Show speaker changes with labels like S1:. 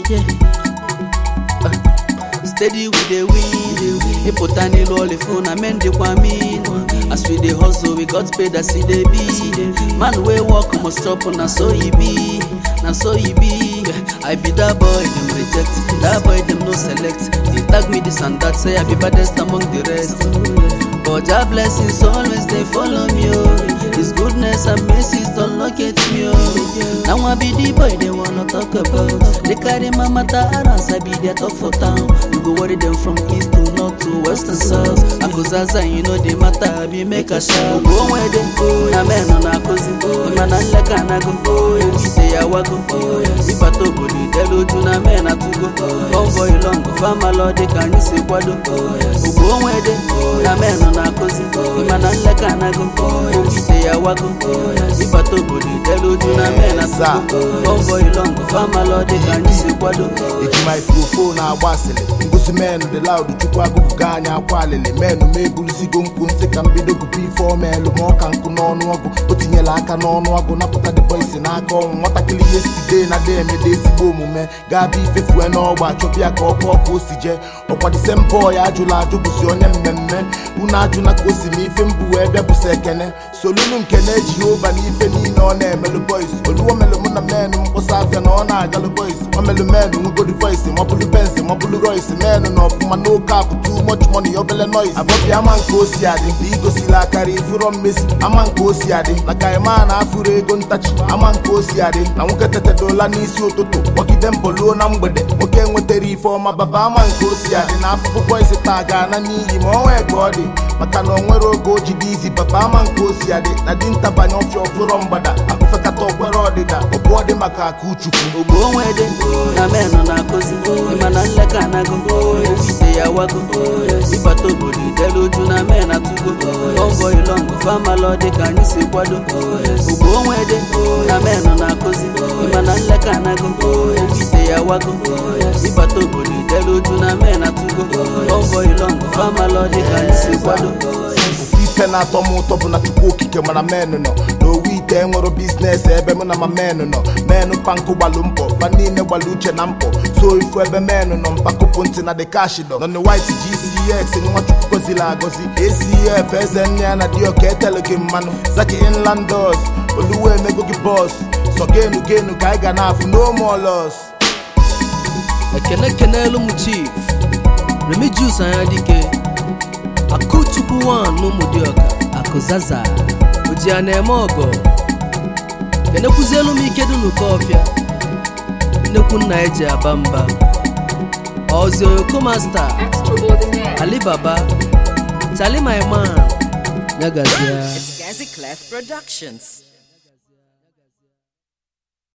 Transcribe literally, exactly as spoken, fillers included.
S1: yeah. uh, Steady with the wind. Importantly, all the phone, I meant the quamin. As we the hustle, we got paid as it be. Man, we walk, must stop on, so he be. Now so he be. I be that boy, them reject. That boy, them no select. They tag me this and that, say I be baddest among the rest. But your blessings always they follow me, oh. His goodness and mercies don't locate me, oh. Now I be the boy they wanna talk about. They carry my matter around, I be their talk for town. You go worry them from east to north to west and south. I go zaza, you know the matter, I be make a shout. Go where they go, na men on a cousin. Man and like an ago, you say I walk go. If I talk about the devil, you na men a to go. Come for you long, fama lord, they can you say what do. Go where they go, na men on na kozi imana nleka na go ite ya wago ibato bodi delu juna mena sa convoy long fama lord kan yisi kwado
S2: eki microphone agbasile ngosi menu the loud chukwu agugu ganya akwalele menu mebulusi gonku nse ka mbido gu before melu mo ka nku n'ọnụ ọgụ otinyela aka n'ọnụ ọgụ napụta the boys n'aka ọnwụ nwatakịrị yesterday na dey eme dey ezigbo omume ga-abịa ifefue n'ọgba chọpịa ka ọkụ ọkụ osi je ọkwa the same boy ajụla ajụ bụsi onye mmemme unu ajụna ka osi m ife mbụ wee bịa bụsa ekene solunu nkene Jehova n'ife niile ọ na-emelụ boys oluwo melụ mụ na menu mkpụsa afịa na ọ na-agalụ boys ọ melụ menu nwegodi voice mọbụlụ bensi mọbụlụ royce menu na ọfụma n'oke akụ too much money obele noise abọbi ama nke osi adị na igosila akarị ifuro mmesi ama nke osi adị na kaima na afụrụ ego ntachi ama nke osi adị na nwoke tetedola n'isi ụtụtụ gbọgide mboluo na mgbede nwoke nwetara ife ọma baba ama nke osi adị na afụfụ boys taa ga-ana n'iyi ma ọ nwee ka ọ dị maka na onwere oge o jide izi papa ama nke osi adị na dinta banye ọfịa ọfụrọ mgbada akụfekata ọgbara ọdịda ọbụ ọdị maka aka uchukwu
S1: ogbo onwede na menụ na kozi imana nleka na go ite ya wago ịbata obodo idelu uju na men atụgo convoy long fama lord ka anyị si kwado ogbo onwede na menụ na kozi imana nleka na go ite ya wago ịbata obodo idelu uju na men atụgo convoy long fama lord ka anyị si kwado
S2: ife na-atọ m ụtọ bụ na Chukwu okike mana menụ nọ n'owu ite enwero biznes ebe mụ na ma menụ nọ menụ pankụ gbalụ mpọ fa niile gbalụ uche na mpọ so ifu ebe menụ nọ mpakụpụ ntị na the cash dọ nọ white G C X nwa Chukwu gozila agozi A C F eze nne ya na dioka etelu gị mmanụ Zaki inlandos oluwe emego gị bọs so genu genu ka anyị ga na-afụ no more loss.
S1: Ekene kene elu m chief Remigius anya dike Akuchukwu one n'Umudioka Akuzaza Oji a na-eme ọgọ Kenekwuzi elu m ike dị n'ụkọ ọfịa Nnekwu nna eji aba mba Ozi Oyoko Master Alibaba Charlie my man Nyagazia
S3: It's Gazi Clef Productions.